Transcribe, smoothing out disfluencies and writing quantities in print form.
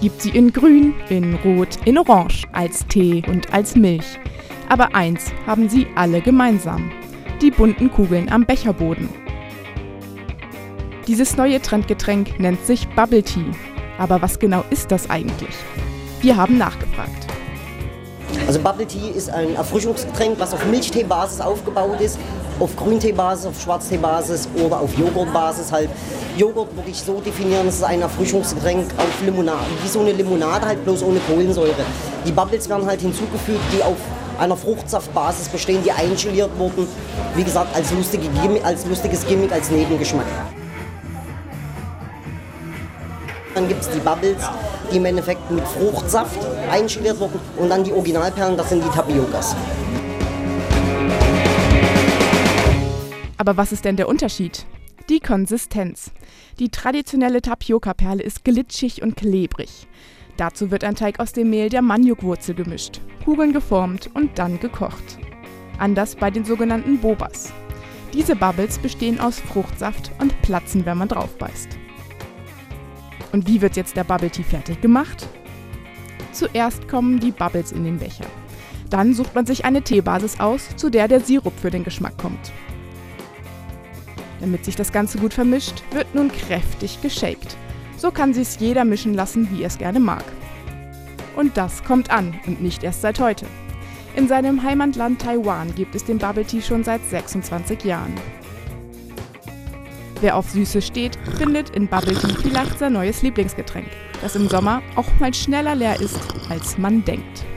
gibt sie in Grün, in Rot, in Orange, als Tee und als Milch. Aber eins haben sie alle gemeinsam: die bunten Kugeln am Becherboden. Dieses neue Trendgetränk nennt sich Bubble Tea. Aber was genau ist das eigentlich? Wir haben nachgefragt. Also Bubble Tea ist ein Erfrischungsgetränk, was auf Milchteebasis aufgebaut ist, auf Grünteebasis, auf Schwarzteebasis oder auf Joghurtbasis halt. Joghurt würde ich so definieren, es ist ein Erfrischungsgetränk auf Limonade, wie so eine Limonade halt, bloß ohne Kohlensäure. Die Bubbles werden halt hinzugefügt, die auf einer Fruchtsaftbasis bestehen, die eingeleiert wurden, wie gesagt, als lustiges Gimmick, als Nebengeschmack. Dann gibt es die Bubbles, die im Endeffekt mit Fruchtsaft eingeleiert wurden, und dann die Originalperlen, das sind die Tapiokas. Aber was ist denn der Unterschied? Die Konsistenz. Die traditionelle Tapioca-Perle ist glitschig und klebrig. Dazu wird ein Teig aus dem Mehl der Maniokwurzel gemischt, Kugeln geformt und dann gekocht. Anders bei den sogenannten Bobas. Diese Bubbles bestehen aus Fruchtsaft und platzen, wenn man drauf beißt. Und wie wird jetzt der Bubble Tea fertig gemacht? Zuerst kommen die Bubbles in den Becher. Dann sucht man sich eine Teebasis aus, zu der der Sirup für den Geschmack kommt. Damit sich das Ganze gut vermischt, wird nun kräftig geshakt. So kann sich's jeder mischen lassen, wie er es gerne mag. Und das kommt an, und nicht erst seit heute. In seinem Heimatland Taiwan gibt es den Bubble Tea schon seit 26 Jahren. Wer auf Süße steht, findet in Bubble Tea vielleicht sein neues Lieblingsgetränk, das im Sommer auch mal schneller leer ist, als man denkt.